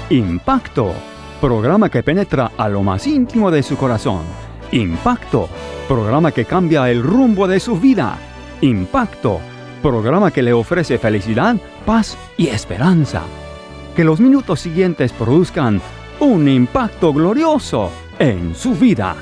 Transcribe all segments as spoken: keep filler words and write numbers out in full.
Impacto, programa que penetra a lo más íntimo de su corazón. Impacto, programa que cambia el rumbo de su vida. Impacto, programa que le ofrece felicidad, paz y esperanza. Que los minutos siguientes produzcan un impacto glorioso en su vida.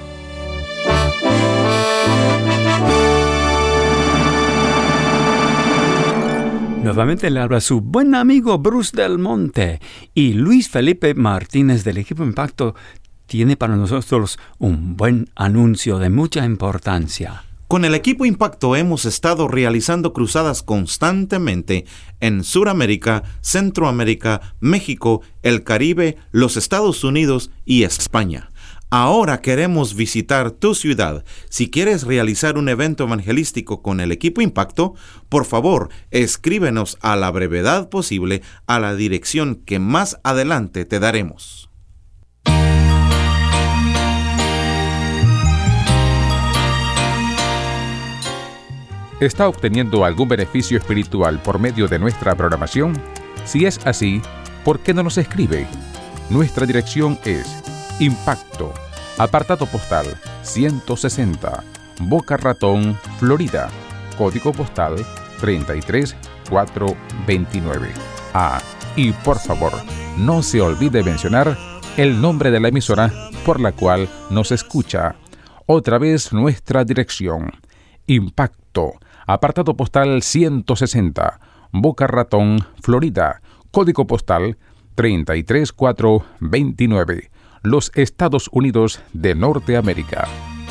Nuevamente le habla su buen amigo Bruce Del Monte, y Luis Felipe Martínez del equipo Impacto tiene para nosotros un buen anuncio de mucha importancia. Con el equipo Impacto hemos estado realizando cruzadas constantemente en Sudamérica, Centroamérica, México, el Caribe, los Estados Unidos y España. Ahora queremos visitar tu ciudad. Si quieres realizar un evento evangelístico con el equipo Impacto, por favor, escríbenos a la brevedad posible a la dirección que más adelante te daremos. ¿Está obteniendo algún beneficio espiritual por medio de nuestra programación? Si es así, ¿por qué no nos escribe? Nuestra dirección es Impacto, apartado postal ciento sesenta, Boca Ratón, Florida, código postal treinta y tres mil cuatrocientos veintinueve. Ah, y por favor, no se olvide mencionar el nombre de la emisora por la cual nos escucha. Otra vez nuestra dirección, Impacto, apartado postal ciento sesenta, Boca Ratón, Florida, código postal treinta y tres mil cuatrocientos veintinueve, los Estados Unidos de Norteamérica.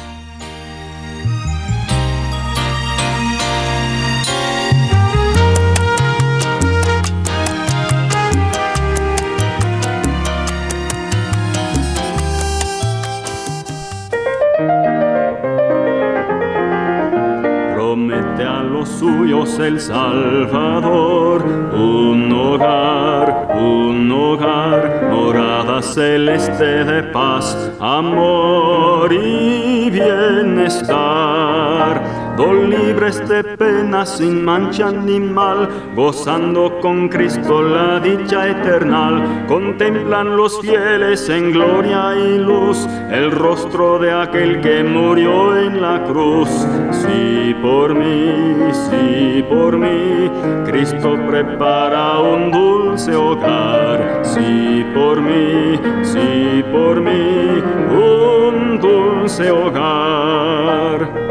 Promete a los suyos el Salvador un hogar, un hogar, morada celeste de paz, amor y bienestar. Dos libres de pena, sin mancha ni mal, gozando con Cristo la dicha eternal. Contemplan los fieles en gloria y luz el rostro de aquel que murió en la cruz. Sí, por mí, sí, por mí, Cristo prepara un dulce hogar. Sí, por mí, sí, por mí, un dulce hogar.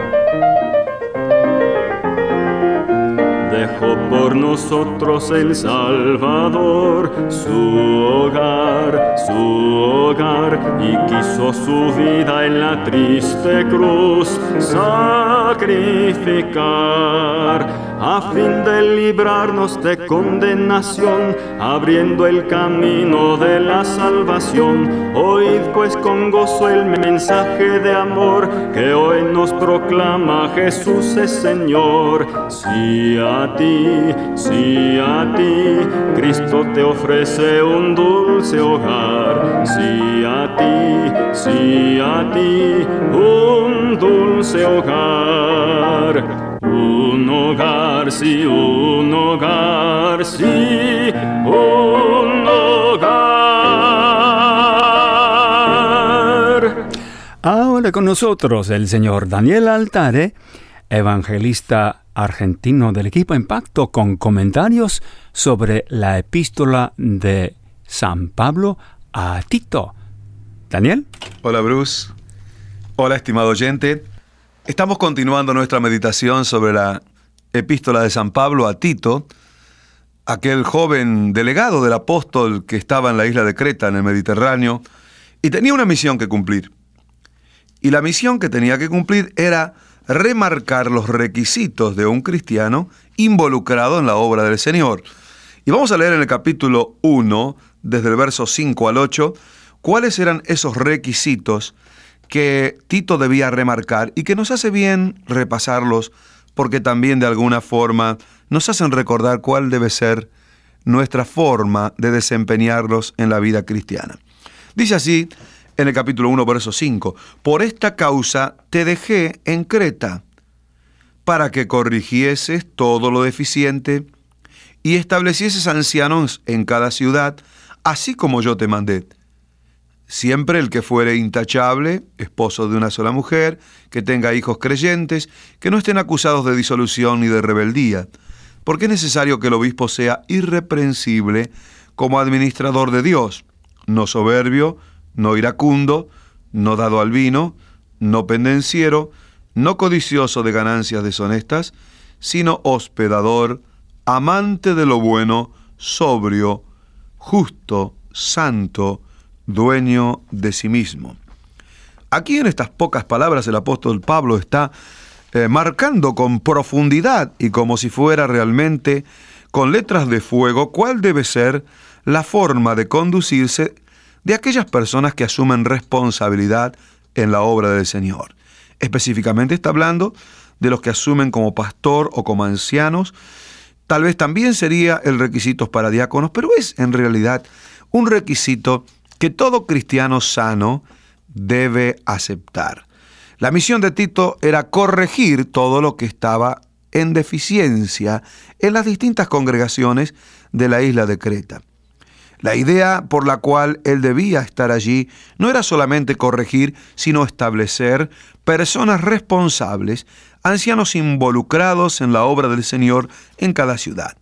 Dejó por nosotros el Salvador su hogar, su hogar, y quiso su vida en la triste cruz sacrificar, a fin de librarnos de condenación, abriendo el camino de la salvación. Oíd pues con gozo el mensaje de amor que hoy nos proclama Jesús es Señor. Sí a ti, sí a ti, Cristo te ofrece un dulce hogar. Sí a ti, sí a ti, un dulce hogar. Un hogar, sí, un hogar, sí, un hogar. Ahora con nosotros el señor Daniel Altare, evangelista argentino del equipo Impacto, con comentarios sobre la epístola de San Pablo a Tito. Daniel. Hola Bruce. Hola estimado oyente. Estamos continuando nuestra meditación sobre la epístola de San Pablo a Tito, aquel joven delegado del apóstol que estaba en la isla de Creta, en el Mediterráneo, y tenía una misión que cumplir. Y la misión que tenía que cumplir era remarcar los requisitos de un cristiano involucrado en la obra del Señor. Y vamos a leer en el capítulo uno, desde el verso cinco al ocho, cuáles eran esos requisitos que Tito debía remarcar y que nos hace bien repasarlos, porque también de alguna forma nos hacen recordar cuál debe ser nuestra forma de desempeñarlos en la vida cristiana. Dice así en el capítulo uno, verso cinco: por esta causa te dejé en Creta, para que corrigieses todo lo deficiente y establecieses ancianos en cada ciudad, así como yo te mandé. Siempre el que fuere intachable, esposo de una sola mujer, que tenga hijos creyentes, que no estén acusados de disolución ni de rebeldía, porque es necesario que el obispo sea irreprensible como administrador de Dios, no soberbio, no iracundo, no dado al vino, no pendenciero, no codicioso de ganancias deshonestas, sino hospedador, amante de lo bueno, sobrio, justo, santo, dueño de sí mismo. Aquí en estas pocas palabras el apóstol Pablo está eh, marcando con profundidad y como si fuera realmente con letras de fuego cuál debe ser la forma de conducirse de aquellas personas que asumen responsabilidad en la obra del Señor. Específicamente está hablando de los que asumen como pastor o como ancianos. Tal vez también sería el requisito para diáconos, pero es en realidad un requisito que todo cristiano sano debe aceptar. La misión de Tito era corregir todo lo que estaba en deficiencia en las distintas congregaciones de la isla de Creta. La idea por la cual él debía estar allí no era solamente corregir, sino establecer personas responsables, ancianos involucrados en la obra del Señor en cada ciudad.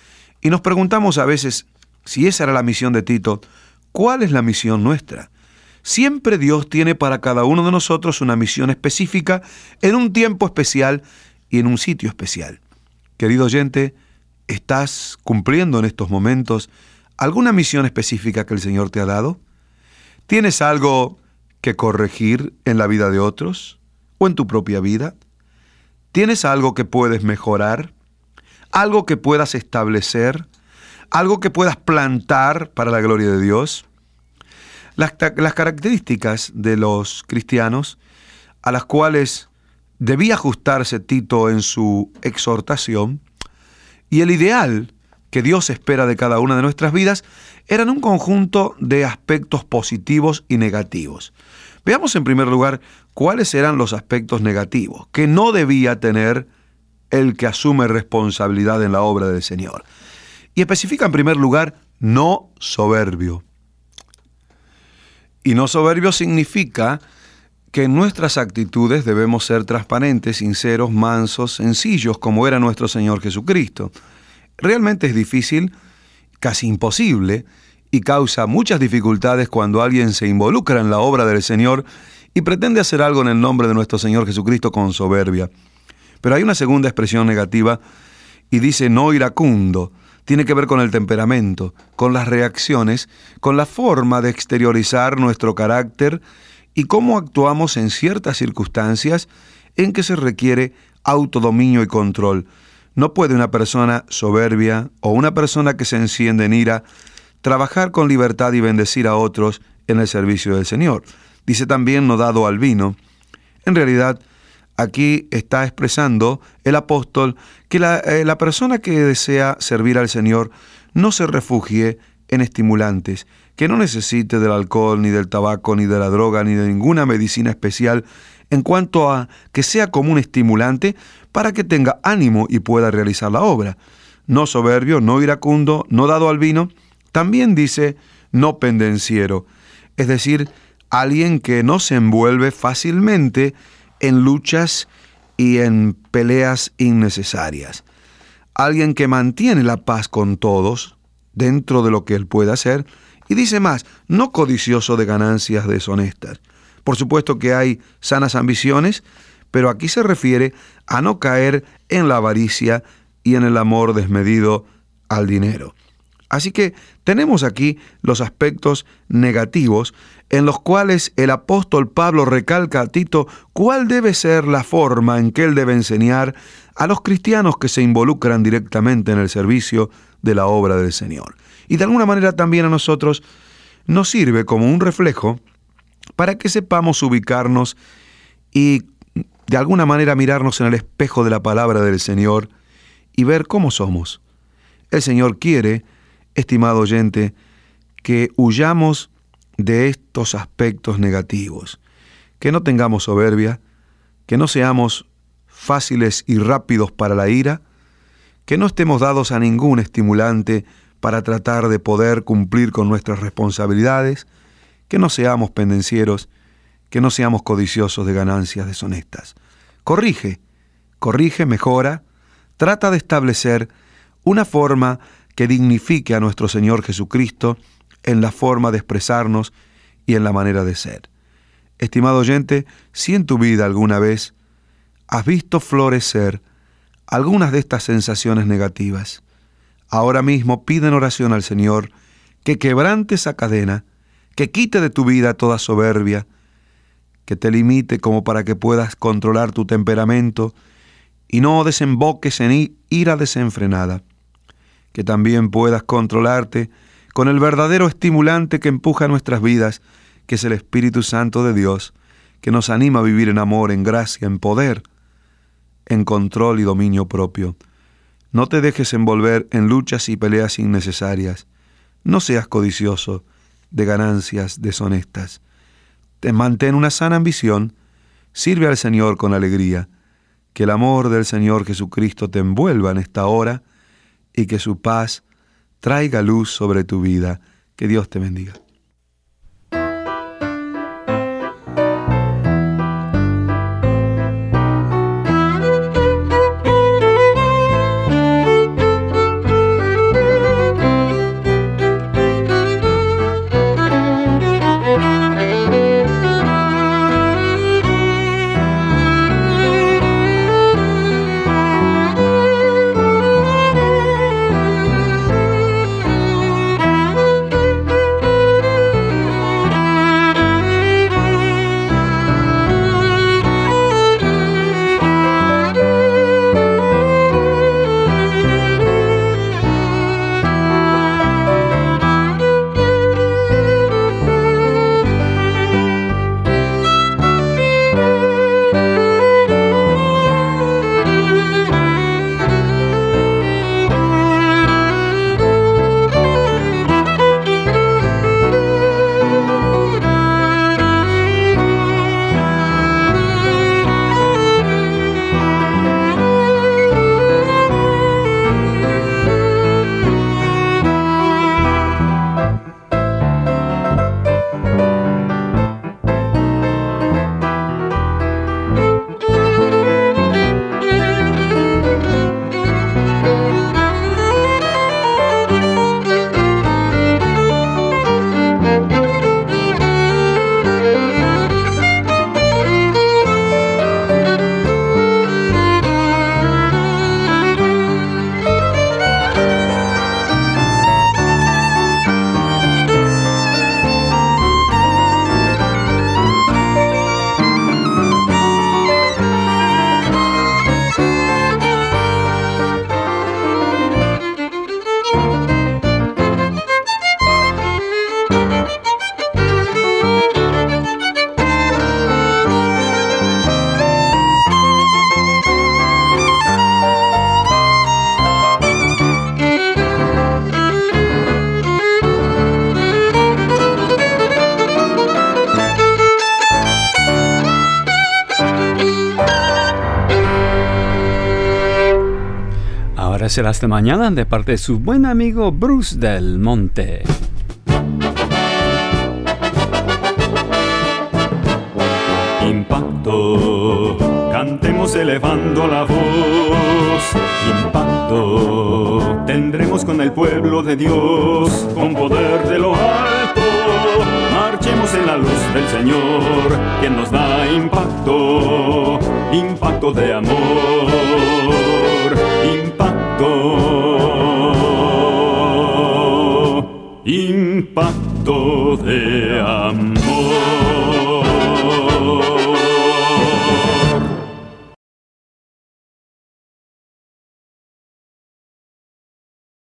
Y nos preguntamos a veces, si esa era la misión de Tito, ¿cuál es la misión nuestra? Siempre Dios tiene para cada uno de nosotros una misión específica en un tiempo especial y en un sitio especial. Querido oyente, ¿estás cumpliendo en estos momentos alguna misión específica que el Señor te ha dado? ¿Tienes algo que corregir en la vida de otros o en tu propia vida? ¿Tienes algo que puedes mejorar? ¿Algo que puedas establecer? ¿Algo que puedas plantar para la gloria de Dios? Las, las características de los cristianos a las cuales debía ajustarse Tito en su exhortación y el ideal que Dios espera de cada una de nuestras vidas eran un conjunto de aspectos positivos y negativos. Veamos en primer lugar cuáles eran los aspectos negativos que no debía tener el que asume responsabilidad en la obra del Señor. Y especifica en primer lugar, no soberbio. Y no soberbio significa que en nuestras actitudes debemos ser transparentes, sinceros, mansos, sencillos, como era nuestro Señor Jesucristo. Realmente es difícil, casi imposible, y causa muchas dificultades cuando alguien se involucra en la obra del Señor y pretende hacer algo en el nombre de nuestro Señor Jesucristo con soberbia. Pero hay una segunda expresión negativa y dice no iracundo. Tiene que ver con el temperamento, con las reacciones, con la forma de exteriorizar nuestro carácter y cómo actuamos en ciertas circunstancias en que se requiere autodominio y control. No puede una persona soberbia o una persona que se enciende en ira trabajar con libertad y bendecir a otros en el servicio del Señor. Dice también no dado al vino. En realidad, aquí está expresando el apóstol que la, eh, la persona que desea servir al Señor no se refugie en estimulantes, que no necesite del alcohol, ni del tabaco, ni de la droga, ni de ninguna medicina especial, en cuanto a que sea como un estimulante para que tenga ánimo y pueda realizar la obra. No soberbio, no iracundo, no dado al vino. También dice no pendenciero, es decir, alguien que no se envuelve fácilmente en luchas y en peleas innecesarias. Alguien que mantiene la paz con todos dentro de lo que él pueda hacer. Y dice más, no codicioso de ganancias deshonestas. Por supuesto que hay sanas ambiciones, pero aquí se refiere a no caer en la avaricia y en el amor desmedido al dinero. Así que tenemos aquí los aspectos negativos en los cuales el apóstol Pablo recalca a Tito cuál debe ser la forma en que él debe enseñar a los cristianos que se involucran directamente en el servicio de la obra del Señor. Y de alguna manera también a nosotros nos sirve como un reflejo para que sepamos ubicarnos y de alguna manera mirarnos en el espejo de la palabra del Señor y ver cómo somos. El Señor quiere, estimado oyente, que huyamos de estos aspectos negativos, que no tengamos soberbia, que no seamos fáciles y rápidos para la ira, que no estemos dados a ningún estimulante para tratar de poder cumplir con nuestras responsabilidades, que no seamos pendencieros, que no seamos codiciosos de ganancias deshonestas. Corrige, corrige, mejora, trata de establecer una forma que dignifique a nuestro Señor Jesucristo en la forma de expresarnos y en la manera de ser. Estimado oyente, si en tu vida alguna vez has visto florecer algunas de estas sensaciones negativas, ahora mismo pide en oración al Señor que quebrante esa cadena, que quite de tu vida toda soberbia, que te limite como para que puedas controlar tu temperamento y no desemboques en ira desenfrenada, que también puedas controlarte con el verdadero estimulante que empuja nuestras vidas, que es el Espíritu Santo de Dios, que nos anima a vivir en amor, en gracia, en poder, en control y dominio propio. No te dejes envolver en luchas y peleas innecesarias. No seas codicioso de ganancias deshonestas. Te mantén una sana ambición, sirve al Señor con alegría, que el amor del Señor Jesucristo te envuelva en esta hora y que su paz traiga luz sobre tu vida. Que Dios te bendiga. Será hasta mañana de parte de su buen amigo Bruce Del Monte. Impacto, cantemos elevando la voz. Impacto, tendremos con el pueblo de Dios, con poder de lo alto. Marchemos en la luz del Señor, quien nos da impacto, impacto de amor, impacto, impacto de amor.